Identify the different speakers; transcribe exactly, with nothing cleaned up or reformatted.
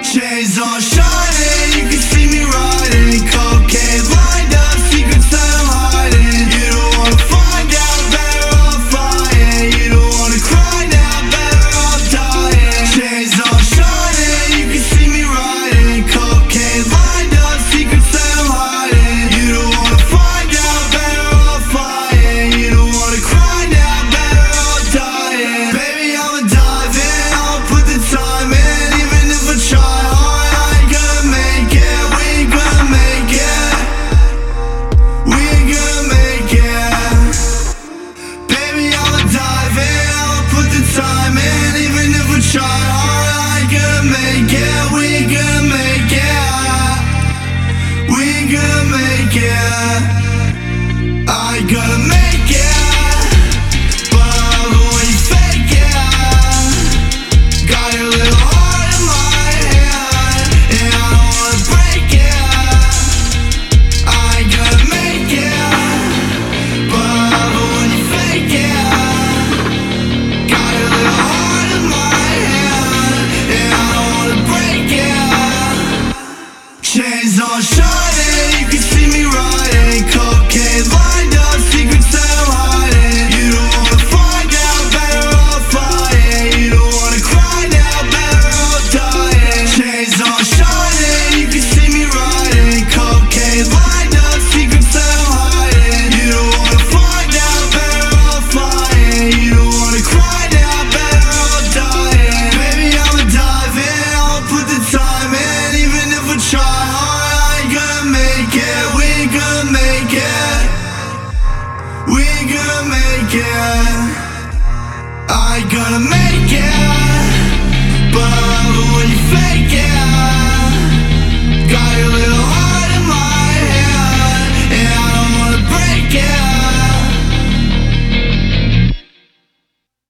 Speaker 1: Chains on shining, you can see me riding. Cocaine lined up, secrets that I'm hiding. You don't wanna find out, better off flying. You don't wanna cry now, better off dying. Chains on shining, you can see me riding. Cocaine lined up, secrets that I'm hiding. You don't wanna find out, better off flying. You don't wanna cry now, better off dying. Baby, I'ma dive in, I'll put the time in. Even if I try hard, I ain't gonna make it. We ain't gonna make it. We ain't gonna make it. Baby, I'ma dive in, I'll put the time in. Even if I try hard, I ain't gonna make it. We ain't gonna make it. We ain't gonna make it. I ain't gonna make it, but when you fake it, got your little heart in my hand, and I don't wanna break it. I ain't gonna make it, but when you fake it, got your little heart in my hand, and I don't wanna break it. Chains on shining, you can see me riding. Cocaine lined up, secrets that I'm hiding. You don't wanna find out, better off flying. You don't wanna cry now, better off dying. Chains on shining, you can see me riding. Cocaine lined up, secrets that I'm hiding. You don't wanna find out, better off flying. You don't wanna cry now, better off dying. Baby, I'ma dive in, I'll put the time in. Even if I try hard, I ain't gonna make it. We ain't gonna make it. We ain't gonna make it. I ain't gonna make it, but when you fake it,